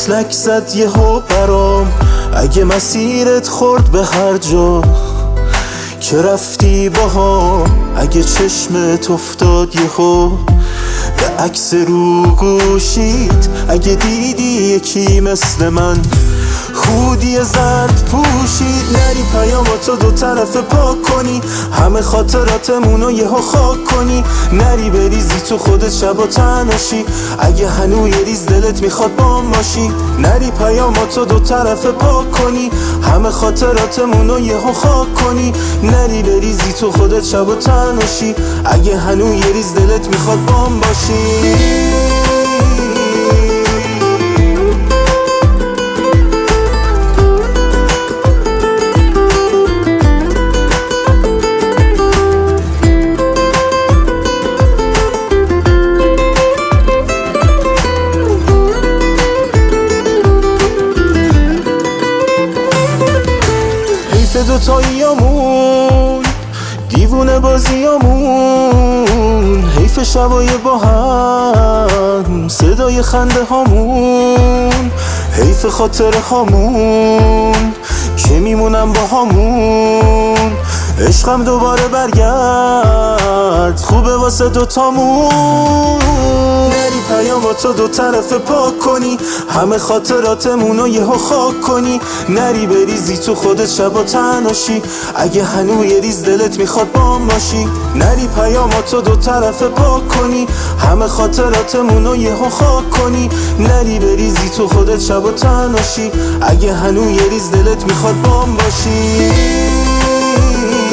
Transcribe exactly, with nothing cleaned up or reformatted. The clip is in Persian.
مسلک زد یه ها برام. اگه مسیرت خورد به هر جا که رفتی با هم، اگه چشمت افتاد یه ها به عکس رو گوشید، اگه دیدی یکی مثل من هودی زرد پوشید، نری پیاماتو دو طرف پاک کنی، همه خاطراتمونو یه ها خاک کنی، نری بریزی تو خودت شب و تنهاشی، اگه هنو یه ریز دلت میخواد بام باشی، نری پیاماتو دو طرف پاک کنی، همه خاطراتمونو یه ها خاک کنی، نری بریزی تو خودت شب و تنهاشی، اگه هنو یه ریز دلت میخواد بام باشی. دوتاییامون دیوونه بازیامون، حیف شبای با هم صدای خنده هامون، حیف خاطره هامون که میمونم با همون، عشقم دوباره برگرد خوبه واسه دوتامون، نری پیاماتو دو طرف پاک کنی، همه خاطراتمونو یه ها خاک کنی، نری بریزی تو خودت شب و تنهاشی، اگه هنو یه ریز دلت میخواد بام باشی، نری پیاماتو دو طرف پاک کنی، همه خاطراتمونو یه ها خاک کنی، نری بریزی تو خودت شب و تنهاشی، اگه هنو یه ریز دلت میخواد بام باشی.